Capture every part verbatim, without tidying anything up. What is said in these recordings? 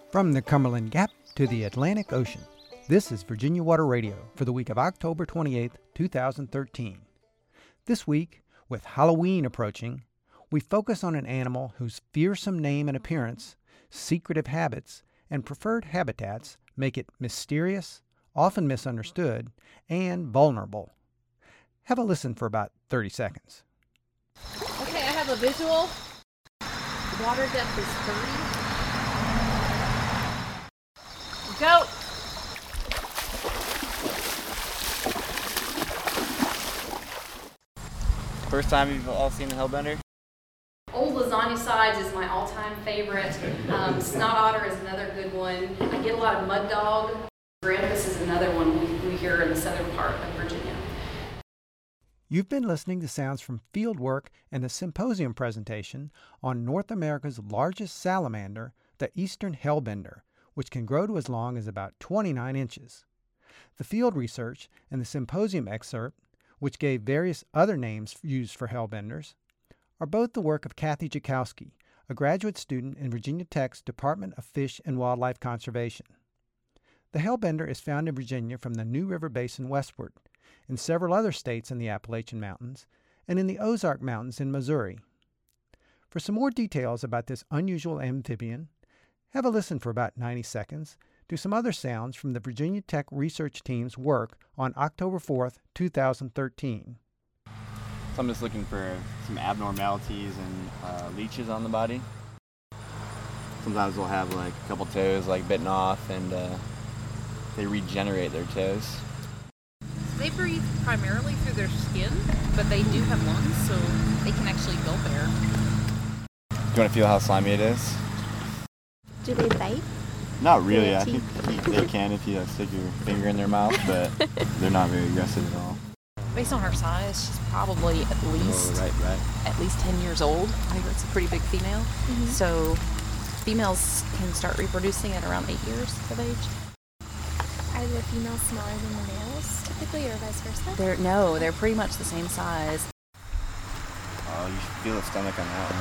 From the Cumberland Gap to the Atlantic Ocean, this is Virginia Water Radio for the week of October twenty-eighth, two thousand thirteen. This week, with Halloween approaching, we focus on an animal whose fearsome name and appearance, secretive habits, and preferred habitats make it mysterious, often misunderstood, and vulnerable. Have a listen for about thirty seconds. Okay, I have a visual. The water depth is thirty. Go! First time you've all seen the Hellbender? Old Lasagna Sides is my all-time favorite. Um, Snot Otter is another good one. I get a lot of Mud Dog. Grampus is another one we, we hear in the southern part of Virginia. You've been listening to sounds from fieldwork and the symposium presentation on North America's largest salamander, the eastern hellbender, which can grow to as long as about twenty-nine inches. The field research and the symposium excerpt, which gave various other names used for hellbenders, are both the work of Kathy Jakowski, a graduate student in Virginia Tech's Department of Fish and Wildlife Conservation. The hellbender is found in Virginia from the New River Basin westward, in several other states in the Appalachian Mountains, and in the Ozark Mountains in Missouri. For some more details about this unusual amphibian, have a listen for about ninety seconds to some other sounds from the Virginia Tech research team's work on October fourth, two thousand thirteen. So I'm just looking for some abnormalities and uh, leeches on the body. Sometimes they'll have like a couple toes like bitten off, and uh, they regenerate their toes. They breathe primarily through their skin, but they do have lungs, so they can actually gulp air. Do you want to feel how slimy it is? Do they bite? Not really. I think they can if you uh, stick your finger in their mouth, but they're not very aggressive at all. Based on her size, she's probably at least oh, right, right. at least ten years old. I think it's a pretty big female. Mm-hmm. So females can start reproducing at around eight years of age. Are the females smaller than the males typically, or vice versa? They're no, they're pretty much the same size. Oh, you should feel the stomach on that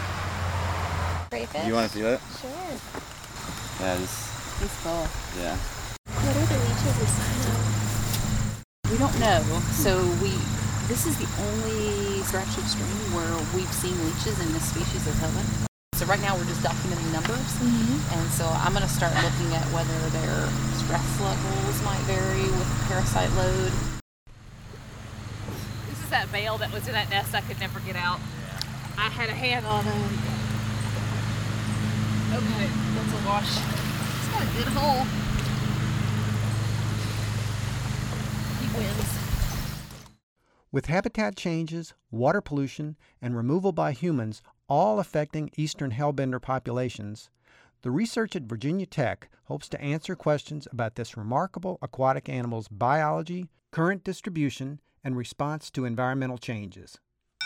one. Crayfish? Do you want to feel it? Sure. Yeah, just... He's full. Yeah. What are the leeches a sign of? We don't know. So we, this is the only statute stream where we've seen leeches in this species of hellbender. So right now we're just documenting numbers, mm-hmm. and so I'm going to start looking at whether their stress levels might vary with parasite load. This is that male that was in that nest I could never get out. I had a hand on him. Okay, that's a wash. It's got a good hole. He wins. With habitat changes, water pollution, and removal by humans all affecting eastern hellbender populations, the research at Virginia Tech hopes to answer questions about this remarkable aquatic animal's biology, current distribution, and response to environmental changes.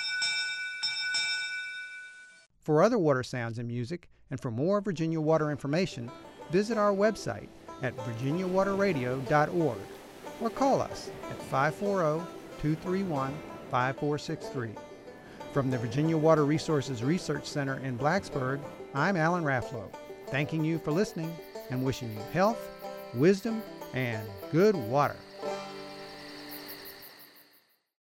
For other water sounds and music, and for more Virginia water information, visit our website at virginia water radio dot org or call us at five four zero, two three one, five four six three. From the Virginia Water Resources Research Center in Blacksburg, I'm Alan Rafflow, thanking you for listening and wishing you health, wisdom, and good water.